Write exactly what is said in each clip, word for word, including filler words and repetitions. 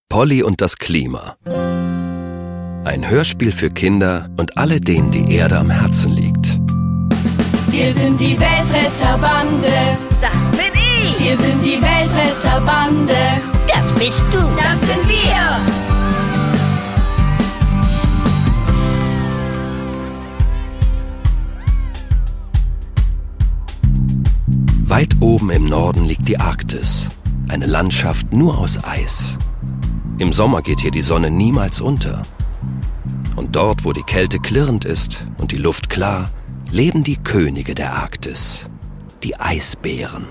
Polly und das Klima. Ein Hörspiel für Kinder und alle, denen die Erde am Herzen liegt. Wir sind die Weltretterbande. Das bin ich. Wir sind die Weltretterbande. Das bist du. Das sind wir. Weit oben im Norden liegt die Arktis, eine Landschaft nur aus Eis. Im Sommer geht hier die Sonne niemals unter. Und dort, wo die Kälte klirrend ist und die Luft klar, leben die Könige der Arktis, die Eisbären.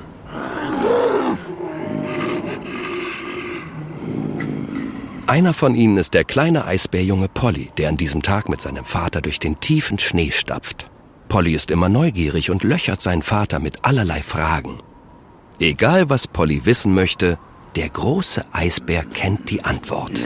Einer von ihnen ist der kleine Eisbärjunge Polly, der an diesem Tag mit seinem Vater durch den tiefen Schnee stapft. Polly ist immer neugierig und löchert seinen Vater mit allerlei Fragen. Egal, was Polly wissen möchte, der große Eisbär kennt die Antwort.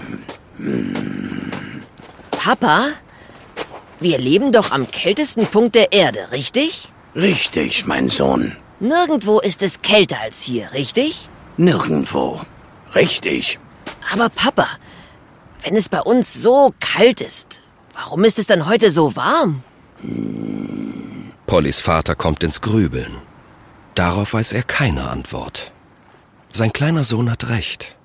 Papa, wir leben doch am kältesten Punkt der Erde, richtig? Richtig, mein Sohn. Nirgendwo ist es kälter als hier, richtig? Nirgendwo. Richtig. Aber Papa, wenn es bei uns so kalt ist, warum ist es dann heute so warm? Pollys Vater kommt ins Grübeln. Darauf weiß er keine Antwort. Sein kleiner Sohn hat recht.